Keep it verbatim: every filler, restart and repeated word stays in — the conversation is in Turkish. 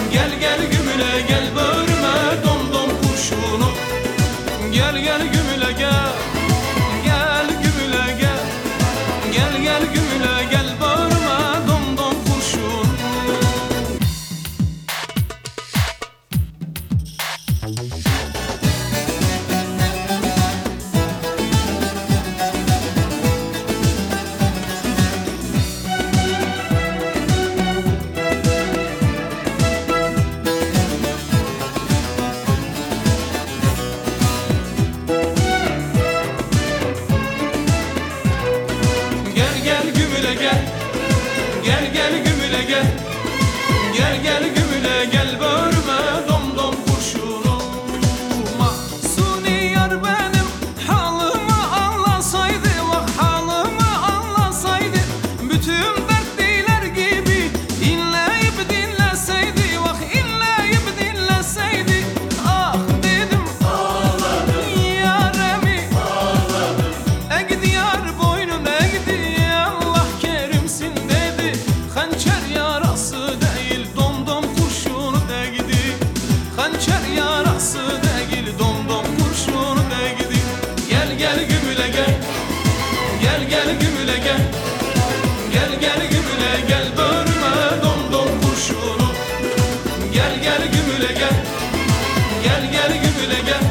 Gel gel gümüle gel börüme dom dom kurşunu. Gel gel gümüle gel, gel gümüle gel. Gel gel gümüle gel börüme dom dom kurşunu. Gel gel gümüle gel, gel gel gümüle gel börüme dom dom kurşunu. Mahsuni yar benim halımı anlasaydı, vah halımı anlasaydı, bütün dertliler gibi inleyip dinleseydi, vah inleyip dinleseydi. Ah dedim ağladım, yaremi ağladım, egdi yar boynun egdi, Allah kerimsin dedi. Hançer yarası değil dom dom kurşunu değdi. Hançer yarası değil dom dom kurşunu değdi. Gel gel gümüle gel, gel gel gümüle gel. Gel gel gümüle gel börüme dom dom kurşunu. Gel gel gümüle gel, gel gel gümüle gel.